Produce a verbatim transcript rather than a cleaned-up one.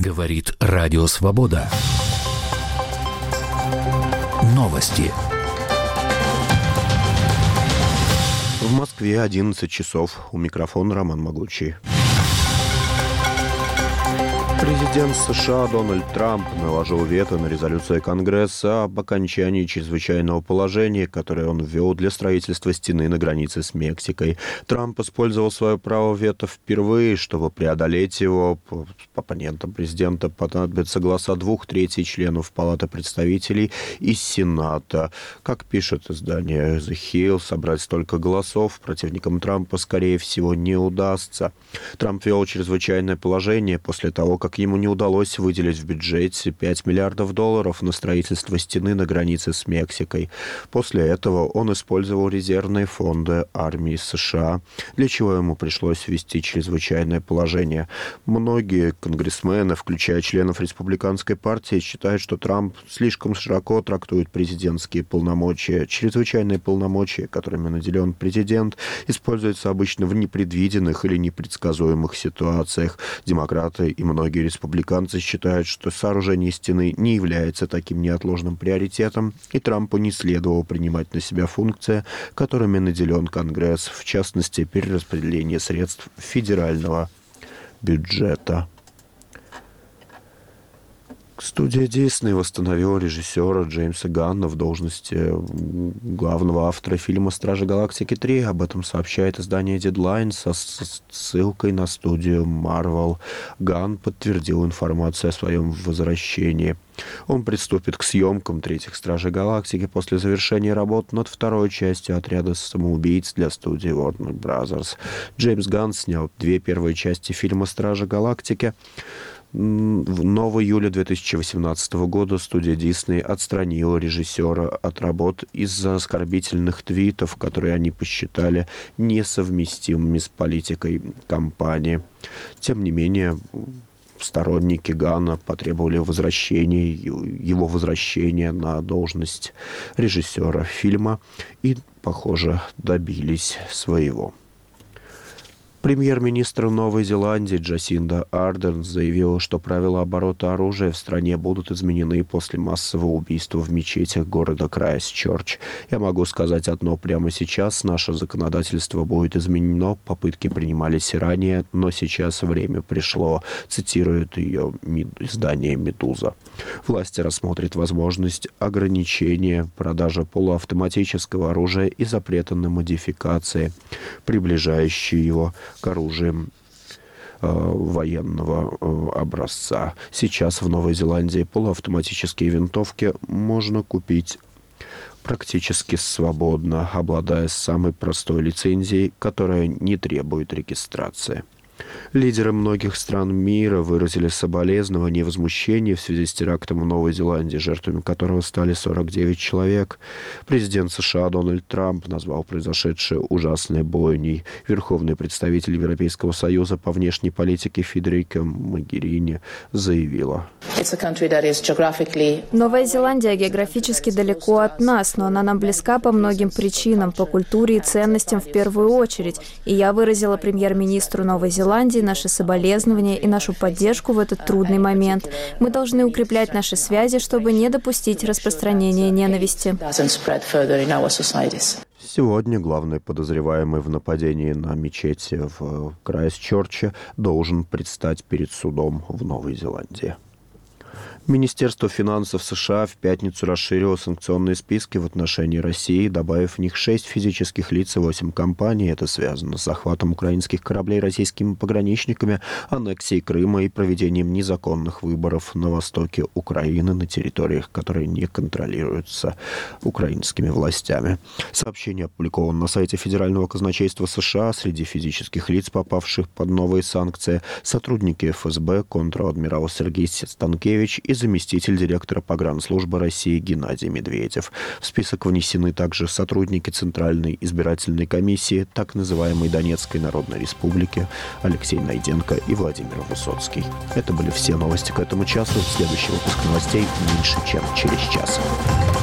Говорит Радио Свобода. Новости. В Москве одиннадцать часов. У микрофона Роман Могучий. Президент США Дональд Трамп наложил вето на резолюцию Конгресса об окончании чрезвычайного положения, которое он ввел для строительства стены на границе с Мексикой. Трамп использовал свое право вето впервые, чтобы преодолеть его. Оппонентам президента понадобятся голоса двух третей членов Палаты представителей и Сената. Как пишет издание The Hill, собрать столько голосов противникам Трампа, скорее всего, не удастся. Трамп ввел чрезвычайное положение после того, как ему не удалось выделить в бюджете пять миллиардов долларов на строительство стены на границе с Мексикой. После этого он использовал резервные фонды армии США, для чего ему пришлось ввести чрезвычайное положение. Многие конгрессмены, включая членов республиканской партии, считают, что Трамп слишком широко трактует президентские полномочия. Чрезвычайные полномочия, которыми наделен президент, используются обычно в непредвиденных или непредсказуемых ситуациях. Демократы и многие республиканцы считают, что сооружение стены не является таким неотложным приоритетом, и Трампу не следовало принимать на себя функции, которыми наделен Конгресс, в частности, перераспределение средств федерального бюджета. Студия Дисней восстановила режиссера Джеймса Ганна в должности главного автора фильма «Стражи Галактики три». Об этом сообщает издание Deadline со ссылкой на студию Marvel. Ганн подтвердил информацию о своем возвращении. Он приступит к съемкам «Третьих Стражей Галактики» после завершения работ над второй частью «Отряда самоубийц» для студии Warner Brothers. Джеймс Ганн снял две первые части фильма «Стражи Галактики». В июле две тысячи восемнадцатого года студия Disney отстранила режиссера от работ из-за оскорбительных твитов, которые они посчитали несовместимыми с политикой компании. Тем не менее, сторонники Ганна потребовали возвращения, его возвращения на должность режиссера фильма и, похоже, добились своего. Премьер-министр Новой Зеландии Джасинда Ардерн заявила, что правила оборота оружия в стране будут изменены после массового убийства в мечетях города Крайстчерч. Я могу сказать одно прямо сейчас. Наше законодательство будет изменено. Попытки принимались и ранее, но сейчас время пришло, цитирует ее издание «Медуза». Власти рассмотрят возможность ограничения продажи полуавтоматического оружия и запрета на модификации, приближающие его к оружиям э, военного э, образца. Сейчас в Новой Зеландии полуавтоматические винтовки можно купить практически свободно, обладая самой простой лицензией, которая не требует регистрации. Лидеры многих стран мира выразили соболезнования и возмущение в связи с терактом в Новой Зеландии, жертвами которого стали сорок девять человек. Президент США Дональд Трамп назвал произошедшее ужасной бойней. Верховный представитель Европейского Союза по внешней политике Федерика Могерини заявила: Новая Зеландия географически далеко от нас, но она нам близка по многим причинам, по культуре и ценностям в первую очередь. И я выразила премьер-министру Новой Зеландии наши соболезнования и нашу поддержку в этот трудный момент. Мы должны укреплять наши связи, чтобы не допустить распространения ненависти. Сегодня главный подозреваемый в нападении на мечети в Крайстчерче должен предстать перед судом в Новой Зеландии. Министерство финансов США в пятницу расширило санкционные списки в отношении России, добавив в них шесть физических лиц и восемь компаний. Это связано с захватом украинских кораблей российскими пограничниками, аннексией Крыма и проведением незаконных выборов на востоке Украины на территориях, которые не контролируются украинскими властями. Сообщение опубликовано на сайте Федерального казначейства США. Среди физических лиц, попавших под новые санкции, сотрудники эф эс бэ, контр-адмирал Сергей Станкевич и заместитель директора погранслужбы России Геннадий Медведев. В список внесены также сотрудники Центральной избирательной комиссии так называемой Донецкой Народной Республики Алексей Найденко и Владимир Высоцкий. Это были все новости к этому часу. Следующий выпуск новостей меньше, чем через час.